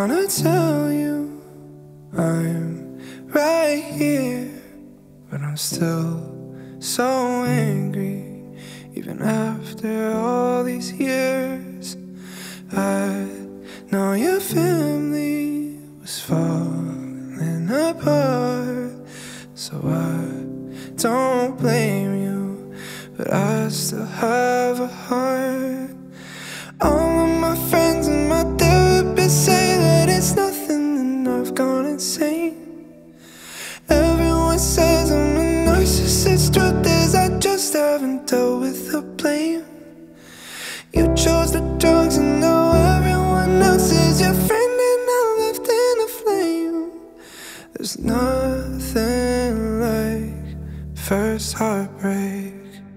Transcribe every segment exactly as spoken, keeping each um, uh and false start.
wanna tell you I'm right here, but I'm still so angry. Even after all these years, I know your family was falling apart, so I don't blame you, but I still have a heart. All of my friends and my therapists say that it's nothing and I've gone insane. Everyone says I'm a narcissist. Truth is I just haven't dealt with the blame. You chose the drugs and now everyone else is your friend, and I'm left in a flame. There's nothing like first heartbreak.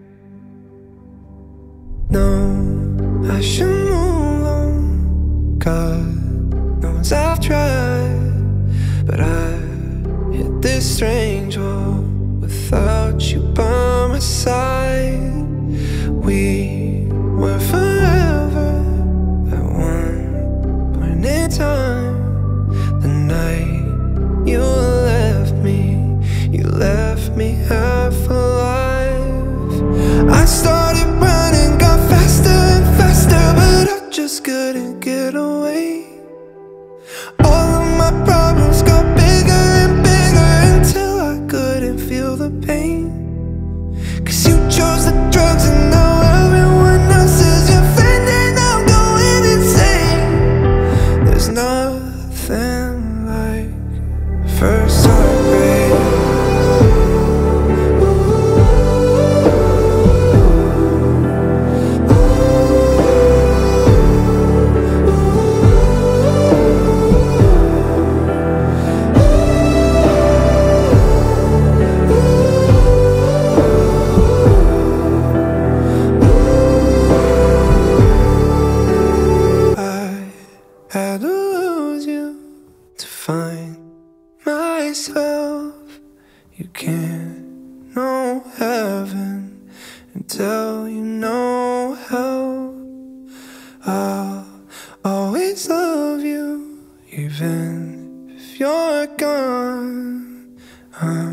No, I should move on. God knows I've tried, but I hit this strange wall without you by my side. We were forever at one point in time. The night you left me, you left me half alive. I started running, got faster and faster, but I just couldn't get away. All of my problems got bigger and bigger until I couldn't feel the pain. Cause you chose the drugs and now everyone else is your friend, and I'm going insane. There's nothing like first heartbreak. Had to lose you to find myself. You can't know heaven until you know hell. I'll always love you, even if you're gone. I'm